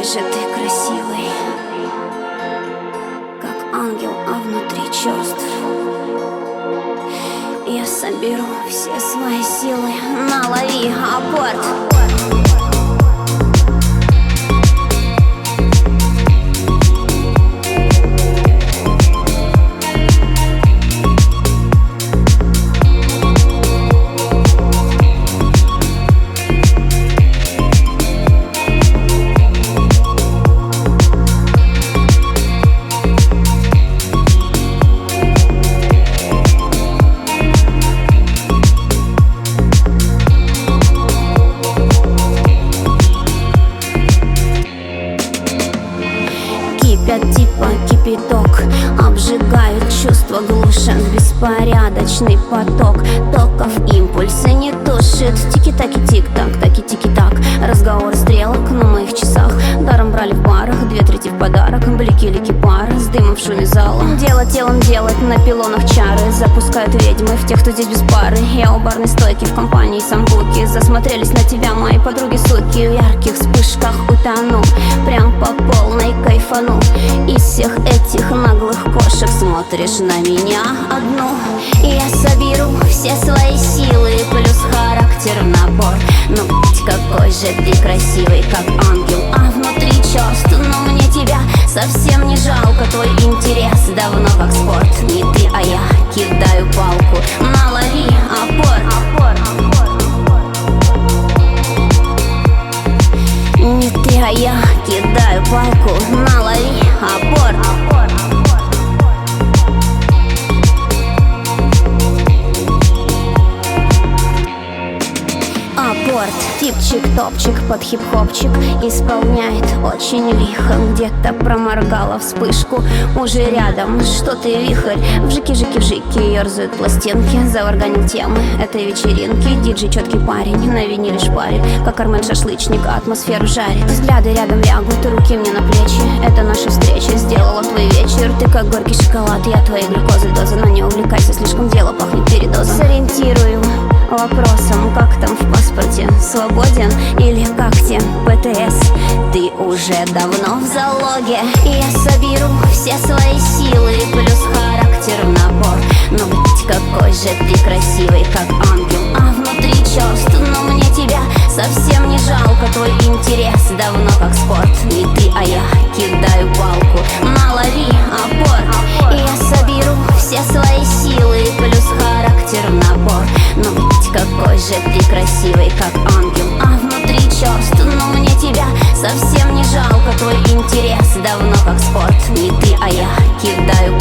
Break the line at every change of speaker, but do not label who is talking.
какой же ты красивый, как ангел, а внутри черств. Я соберу все свои силы, налови апорт. Кипят типа кипяток, обжигают чувства, глушат беспорядочный поток. Токов импульсы не тушит. Тики-таки тик-так, таки тики-так. Разговор стрелок на моих часах. Даром брали в барах, 2/3 в подарок. Блики-лики пары с дымом в шуме зала. Дело телом делать, на пилонах чары. Запускают ведьмы в тех, кто здесь без пары. Я у барной стойки в компании самбуки. Засмотрелись на тебя мои подруги суки. В ярких вспышках утону, прям по полной кайфану. Из всех этих наглых кошек смотришь на меня одну. Я соберу все свои силы, плюс характер в набор. Ну, какой же ты красивый, как ангел, а внутри черст. Но мне тебя совсем не жалко, твой интерес давно как спорт. Не ты, а я кидаю палку, налови апорт. Не ты, а я кидаю палку, налови апорт. Апорт, типчик-топчик под хип-хопчик исполняет очень лихо. Где-то проморгала вспышку, уже рядом, что ты вихрь. Вжики-жики-вжики ерзают пластинки. Заварганил темы этой вечеринки. Диджей четкий парень, на виниле шпарит, как Армен шашлычник, атмосферу жарит. Взгляды рядом лягут, руки мне на плечи. Это наша встреча сделала твой вечер. Ты как горький шоколад, я твоей глюкозы доза. Но не увлекайся, слишком дело пахнет передозом. Сориентирую вопросом, как там в паспорте, свободен или как те ПТС? Ты уже давно в залоге. Я соберу все свои силы, плюс характер в набор. Ну, блять, какой же ты красивый, как ангел, а внутри черст. Но мне тебя совсем не жалко, твой интерес давно как спорт. Не ты, а я кидаю палку, налови апорт. Я соберу все свои силы, плюс характер в набор. Ну, блять, какой же ты красивый, как ангел, а внутри черст. Но мне тебя совсем не жалко, твой интерес давно как спорт. Не ты, а я кидаю